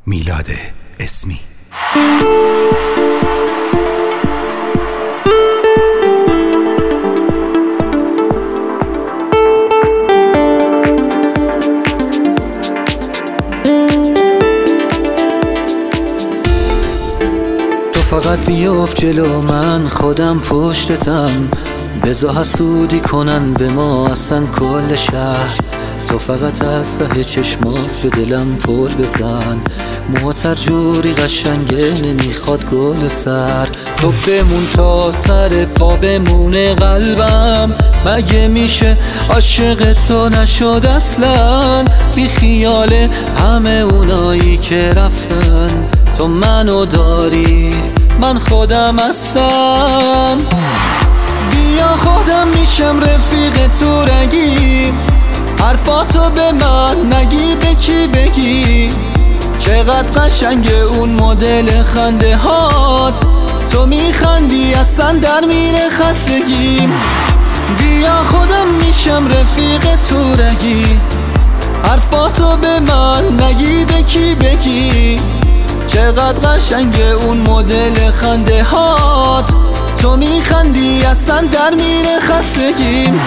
میلاد اسمی. تو فقط بیفت جلو من، خودم پشتتم، بزا حسودی کنن به ما اصلا کل شهر. تو فقط از ته چشمات به دلم پل بزن، موتر جوری قشنگه نمیخواد گل سر. تو بمون تا سر پا بمونه قلبم، مگه میشه عاشق تو نشد اصلا؟ بی خیال همه اونایی که رفتن، تو منو داری من خودم هستم. بیا خودم میشم رفیق تو رگی، حرفاتو به من نگی به کی بگی. چقدر قشنگه اون مدل خنده هات، تو میخندی اصلا در میره خستگیم. بیا خودم میشم رفیق تو رگی، حرفاتو به من نگی به کی بگی. چقدر قشنگه اون مدل خنده هات، تو میخندی اصلا در میره خستگیم.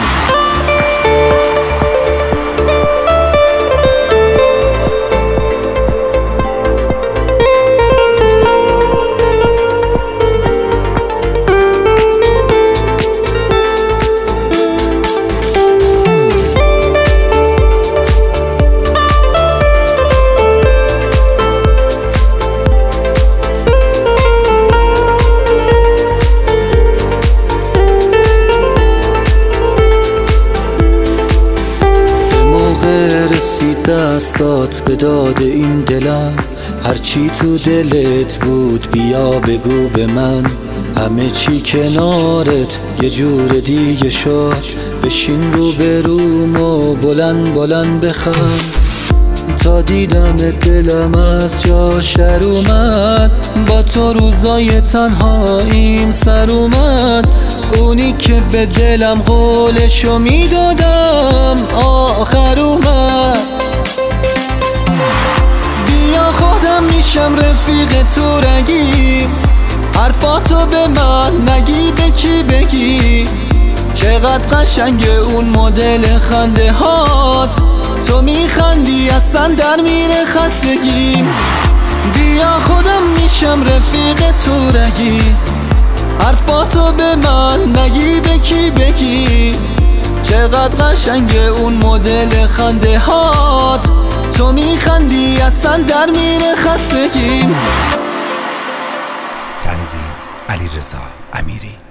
رسید دستات به داد این دلم، هرچی تو دلت بود بیا بگو به من. همه چی کنارت یه جور دیگه شد، بشین رو به روم و بلند بلند بخند. تا دیدم دلم از جاش در اومد، با تو روزای تنهاییم سر اومد. اونی که به دلم قولشو میدادم آخر اومد. بیا خودم میشم رفیق تو رگی، حرفاتو به من نگی به کی بگی. چقدر قشنگه اون مدل خنده هات، تو میخندی اصلا در میره خستگیم. بیا خودم میشم رفیق تو رگی، حرفاتو به من نگی به کی بگی. چقدر قشنگه اون مدل خنده هات، تو میخندی اصلا در میره خستگیم. تنظیم علیرضا امیری.